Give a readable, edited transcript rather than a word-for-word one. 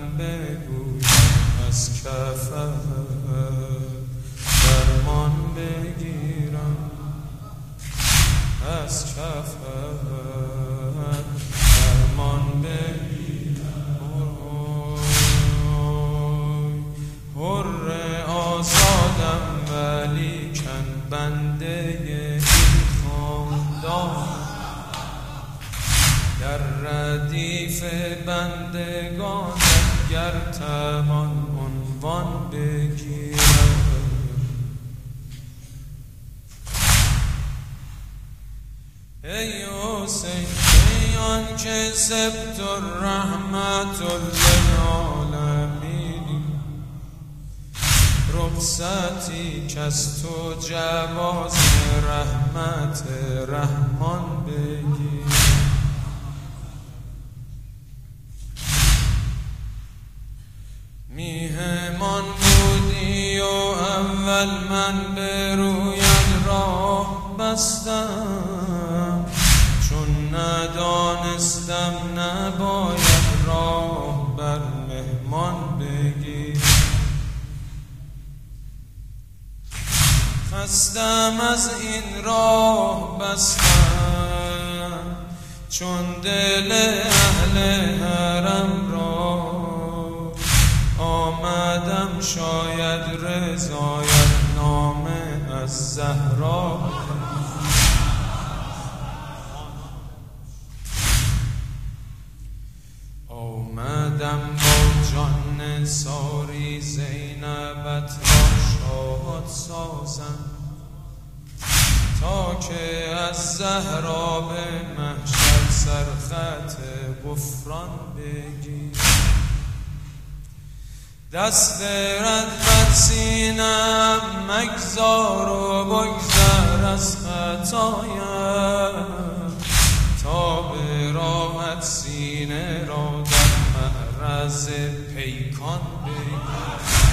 بگویم از کفت درمان بگیرم، از کفت درمان بگیرم. حر آزادم ولیکن بنده این خاندان، در ردیف بندگانم گر توان عنوان بگیرم. ای حسین ای آن که سبت الرحمت للعالمین، رخصتی کز تو جواز رحمت رحمان بگیر. میهمان بودی و اول من به رویت راه بستم، چون ندانستم نباید راه بر مهمان بگیر. خستم از این راه بستم، چون دل اهل حرم را آمدم شاید رضایت نامه از زهرا. آمدم با جان ساری زینبت را شاد سازم، تا که از زهرا به محشر سرخط غفران بگیر. دست رد بر سینم مگذار و بگذر از خطایم، تا به راحت سینه را در معرض پیکان بگیر.